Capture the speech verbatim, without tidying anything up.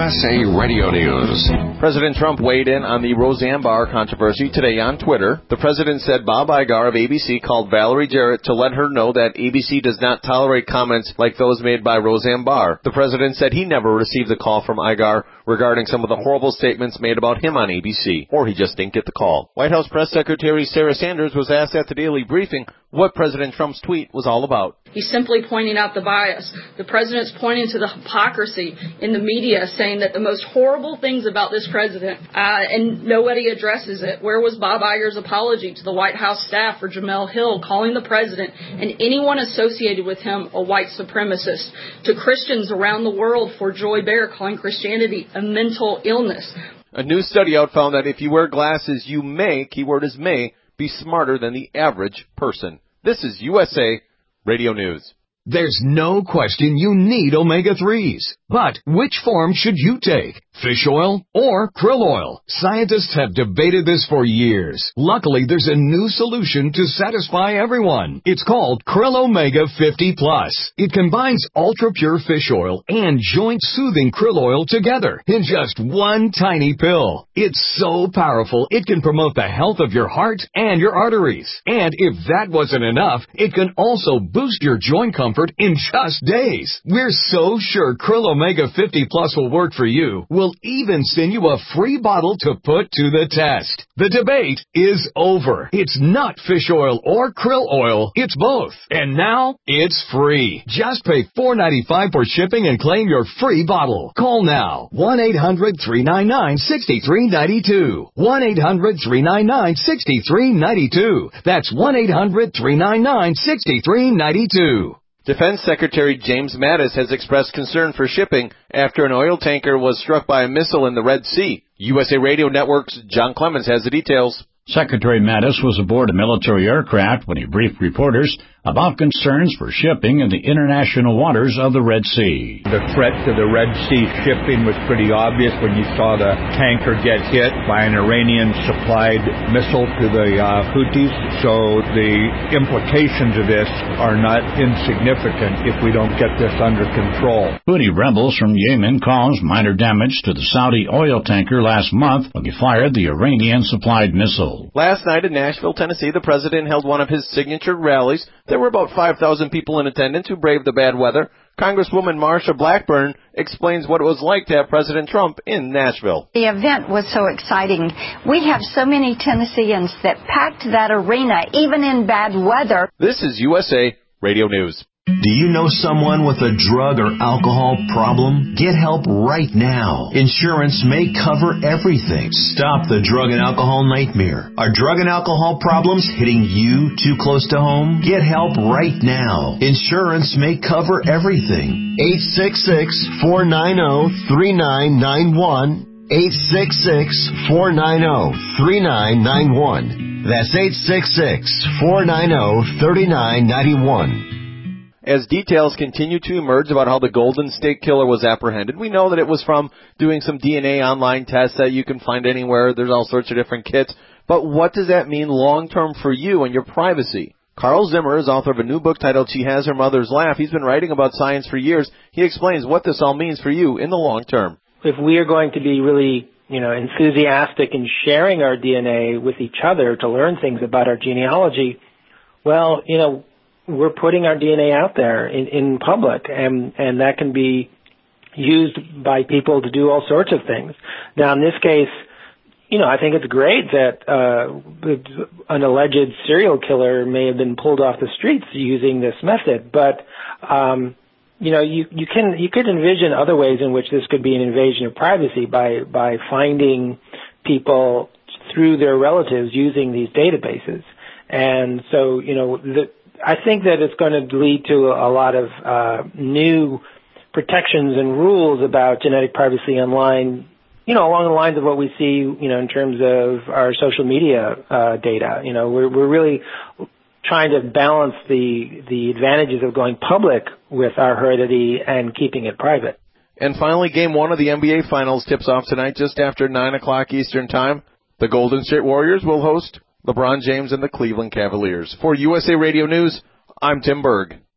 S A Radio News. President Trump weighed in on the Roseanne Barr controversy today on Twitter. The president said Bob Iger of A B C called Valerie Jarrett to let her know that A B C does not tolerate comments like those made by Roseanne Barr. The president said he never received a call from Iger regarding some of the horrible statements made about him on A B C, or he just didn't get the call. White House Press Secretary Sarah Sanders was asked at the Daily Briefing what President Trump's tweet was all about. He's simply pointing out the bias. The president's pointing to the hypocrisy in the media, saying that the most horrible things about this president, uh, and nobody addresses it. Where was Bob Iger's apology to the White House staff for Jemele Hill calling the president and anyone associated with him a white supremacist? To Christians around the world for Joy Behar calling Christianity a mental illness. A new study out found that if you wear glasses, you may, keyword is may, be smarter than the average person. This is U S A Radio News. There's no question you need omega threes. But which form should you take? Fish oil or krill oil? Scientists have debated this for years. Luckily, there's a new solution to satisfy everyone. It's called Krill Omega fifty plus. It combines ultra-pure fish oil and joint-soothing krill oil together in just one tiny pill. It's so powerful, it can promote the health of your heart and your arteries. And if that wasn't enough, it can also boost your joint comfort in just days. We're so sure Krill Omega fifty plus will work for you. We'll even send you a free bottle to put to the test. The debate is over. It's not fish oil or krill oil. It's both. And now it's free. Just pay four dollars and ninety-five cents for shipping and claim your free bottle. Call now. one eight hundred three nine nine six three nine two. one eight hundred three nine nine six three nine two. That's one eight hundred three nine nine six three nine two. Defense Secretary James Mattis has expressed concern for shipping after an oil tanker was struck by a missile in the Red Sea. U S A Radio Network's John Clemens has the details. Secretary Mattis was aboard a military aircraft when he briefed reporters about concerns for shipping in the international waters of the Red Sea. The threat to the Red Sea shipping was pretty obvious when you saw the tanker get hit by an Iranian-supplied missile to the uh, Houthis. So the implications of this are not insignificant if we don't get this under control. Houthi rebels from Yemen caused minor damage to the Saudi oil tanker last month when they fired the Iranian-supplied missile. Last night in Nashville, Tennessee, the president held one of his signature rallies. There were about five thousand people in attendance who braved the bad weather. Congresswoman Marsha Blackburn explains what it was like to have President Trump in Nashville. The event was so exciting. We have so many Tennesseans that packed that arena, even in bad weather. This is U S A Radio News. Do you know someone with a drug or alcohol problem? Get help right now. Insurance may cover everything. Stop the drug and alcohol nightmare. Are drug and alcohol problems hitting you too close to home? Get help right now. Insurance may cover everything. eight six six, four nine zero, three nine nine one. eight six six, four nine zero, three nine nine one. That's eight six six, four nine zero, three nine nine one. As details continue to emerge about how the Golden State Killer was apprehended, we know that it was from doing some D N A online tests that you can find anywhere. There's all sorts of different kits. But what does that mean long-term for you and your privacy? Carl Zimmer is author of a new book titled She Has Her Mother's Laugh. He's been writing about science for years. He explains what this all means for you in the long term. If we are going to be really, you know, enthusiastic in sharing our D N A with each other to learn things about our genealogy, well, you know, we're putting our D N A out there in, in public, and, and that can be used by people to do all sorts of things. Now, in this case, you know, I think it's great that uh, an alleged serial killer may have been pulled off the streets using this method, but um, you know, you, you can you could envision other ways in which this could be an invasion of privacy by by finding people through their relatives using these databases, and so you know the. I think that it's going to lead to a lot of uh, new protections and rules about genetic privacy online, you know, along the lines of what we see, you know, in terms of our social media uh, data. You know, we're, we're really trying to balance the, the advantages of going public with our heredity and keeping it private. And finally, game one of the N B A Finals tips off tonight just after nine o'clock Eastern Time. The Golden State Warriors will host LeBron James and the Cleveland Cavaliers. For U S A Radio News, I'm Tim Berg.